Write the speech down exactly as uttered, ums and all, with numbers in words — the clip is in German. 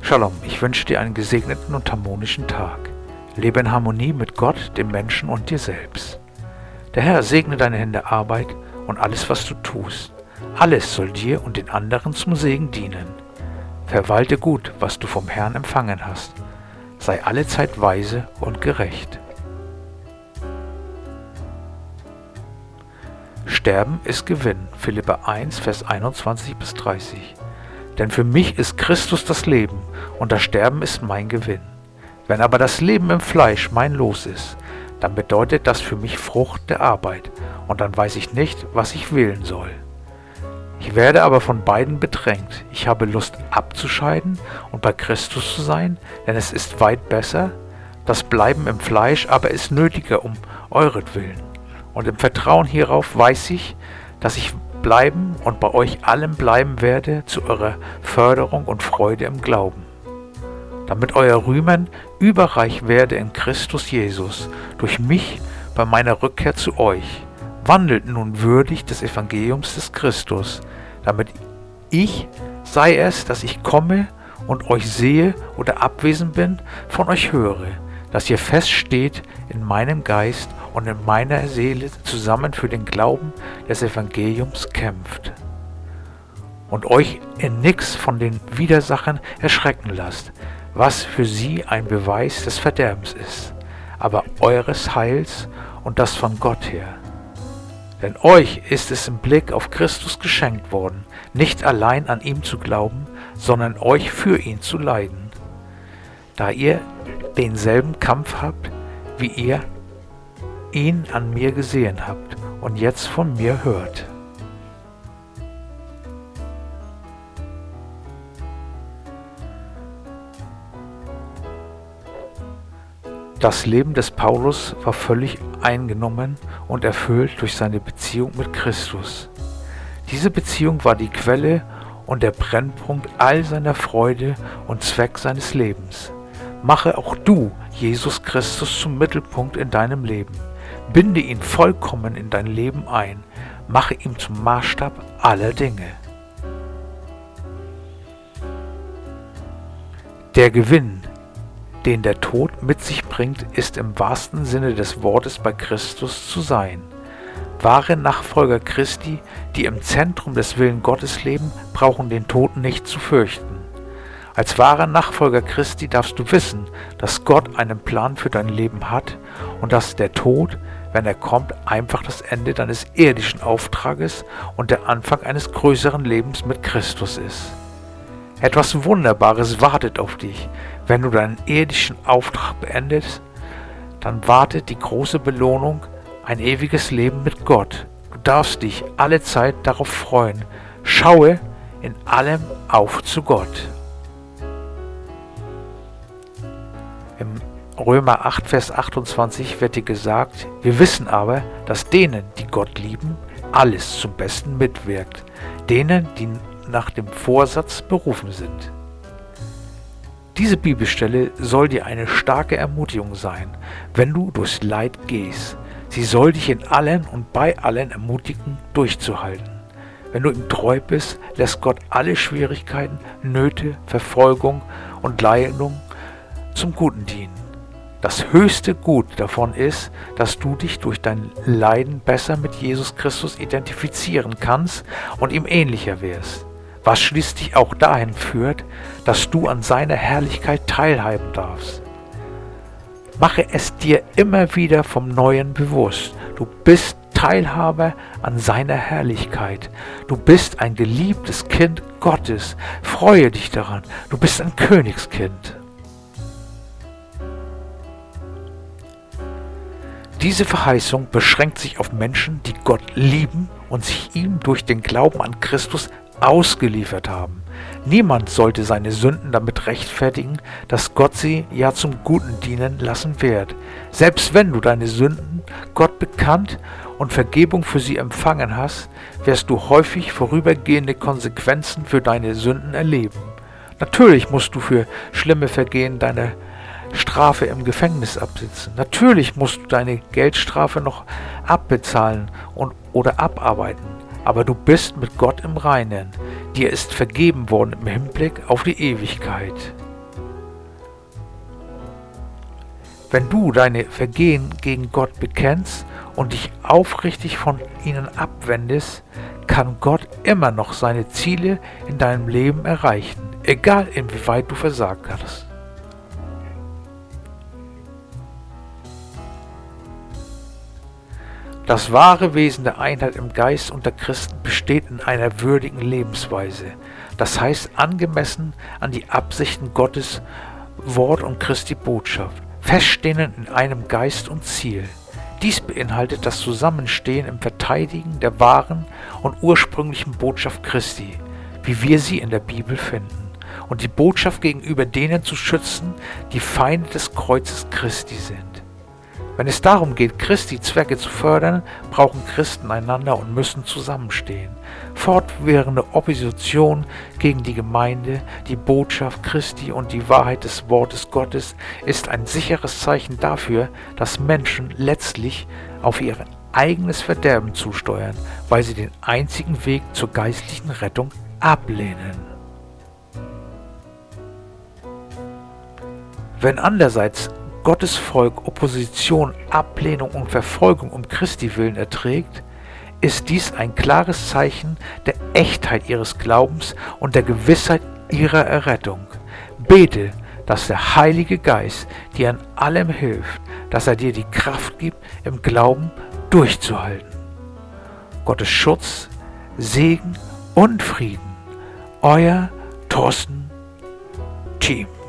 Shalom, ich wünsche dir einen gesegneten und harmonischen Tag. Lebe in Harmonie mit Gott, dem Menschen und dir selbst. Der Herr segne deine Hände Arbeit und alles, was du tust. Alles soll dir und den anderen zum Segen dienen. Verwalte gut, was du vom Herrn empfangen hast. Sei allezeit weise und gerecht. Sterben ist Gewinn. Philipper eins, Vers einundzwanzig bis dreißig. Denn für mich ist Christus das Leben und das Sterben ist mein Gewinn. Wenn aber das Leben im Fleisch mein Los ist, dann bedeutet das für mich Frucht der Arbeit und dann weiß ich nicht, was ich wählen soll. Ich werde aber von beiden bedrängt. Ich habe Lust abzuscheiden und bei Christus zu sein, denn es ist weit besser. Das Bleiben im Fleisch aber ist nötiger um euretwillen. Und im Vertrauen hierauf weiß ich, dass ich bleiben und bei euch allen bleiben werde zu eurer Förderung und Freude im Glauben, damit euer Rühmen überreich werde in Christus Jesus, durch mich bei meiner Rückkehr zu euch. Wandelt nun würdig des Evangeliums des Christus, damit ich, sei es, dass ich komme und euch sehe oder abwesend bin, von euch höre, dass ihr feststeht in meinem Geist und in meiner Seele zusammen für den Glauben des Evangeliums kämpft und euch in nix von den Widersachen erschrecken lasst, was für sie ein Beweis des Verderbens ist, aber eures Heils und das von Gott her. Denn euch ist es im Blick auf Christus geschenkt worden, nicht allein an ihm zu glauben, sondern euch für ihn zu leiden, da ihr denselben Kampf habt, wie ihr ihn an mir gesehen habt und jetzt von mir hört. Das Leben des Paulus war völlig eingenommen und erfüllt durch seine Beziehung mit Christus. Diese Beziehung war die Quelle und der Brennpunkt all seiner Freude und Zweck seines Lebens. Mache auch du Jesus Christus zum Mittelpunkt in deinem Leben. Binde ihn vollkommen in dein Leben ein. Mache ihn zum Maßstab aller Dinge. Der Gewinn, den der Tod mit sich bringt, ist im wahrsten Sinne des Wortes bei Christus zu sein. Wahre Nachfolger Christi, die im Zentrum des Willen Gottes leben, brauchen den Tod nicht zu fürchten. Als wahrer Nachfolger Christi darfst du wissen, dass Gott einen Plan für dein Leben hat und dass der Tod, wenn er kommt, einfach das Ende deines irdischen Auftrages und der Anfang eines größeren Lebens mit Christus ist. Etwas Wunderbares wartet auf dich. Wenn du deinen irdischen Auftrag beendest, dann wartet die große Belohnung, ein ewiges Leben mit Gott. Du darfst dich alle Zeit darauf freuen. Schaue in allem auf zu Gott. Im Römer acht, Vers achtundzwanzig wird dir gesagt, wir wissen aber, dass denen, die Gott lieben, alles zum Besten mitwirkt, denen, die nach dem Vorsatz berufen sind. Diese Bibelstelle soll dir eine starke Ermutigung sein, wenn du durchs Leid gehst. Sie soll dich in allen und bei allen ermutigen, durchzuhalten. Wenn du ihm treu bist, lässt Gott alle Schwierigkeiten, Nöte, Verfolgung und Leidung zum Guten dienen. Das höchste Gut davon ist, dass du dich durch dein Leiden besser mit Jesus Christus identifizieren kannst und ihm ähnlicher wirst, was schließlich auch dahin führt, dass du an seiner Herrlichkeit teilhaben darfst. Mache es dir immer wieder vom Neuen bewusst. Du bist Teilhaber an seiner Herrlichkeit. Du bist ein geliebtes Kind Gottes. Freue dich daran. Du bist ein Königskind. Diese Verheißung beschränkt sich auf Menschen, die Gott lieben und sich ihm durch den Glauben an Christus ausgeliefert haben. Niemand sollte seine Sünden damit rechtfertigen, dass Gott sie ja zum Guten dienen lassen wird. Selbst wenn du deine Sünden Gott bekannt und Vergebung für sie empfangen hast, wirst du häufig vorübergehende Konsequenzen für deine Sünden erleben. Natürlich musst du für schlimme Vergehen deine Strafe im Gefängnis absitzen. Natürlich musst du deine Geldstrafe noch abbezahlen und, oder abarbeiten. Aber du bist mit Gott im Reinen. Dir ist vergeben worden im Hinblick auf die Ewigkeit. Wenn du deine Vergehen gegen Gott bekennst und dich aufrichtig von ihnen abwendest, kann Gott immer noch seine Ziele in deinem Leben erreichen, egal inwieweit du versagt hast. Das wahre Wesen der Einheit im Geist unter Christen besteht in einer würdigen Lebensweise, das heißt angemessen an die Absichten Gottes, Wort und Christi Botschaft, feststehend in einem Geist und Ziel. Dies beinhaltet das Zusammenstehen im Verteidigen der wahren und ursprünglichen Botschaft Christi, wie wir sie in der Bibel finden, und die Botschaft gegenüber denen zu schützen, die Feinde des Kreuzes Christi sind. Wenn es darum geht, Christi Zwecke zu fördern, brauchen Christen einander und müssen zusammenstehen. Fortwährende Opposition gegen die Gemeinde, die Botschaft Christi und die Wahrheit des Wortes Gottes ist ein sicheres Zeichen dafür, dass Menschen letztlich auf ihr eigenes Verderben zusteuern, weil sie den einzigen Weg zur geistlichen Rettung ablehnen. Wenn andererseits Gottes Volk Opposition, Ablehnung und Verfolgung um Christi willen erträgt, ist dies ein klares Zeichen der Echtheit ihres Glaubens und der Gewissheit ihrer Errettung. Bete, dass der Heilige Geist dir an allem hilft, dass er dir die Kraft gibt, im Glauben durchzuhalten. Gottes Schutz, Segen und Frieden. Euer Thorsten Thieme.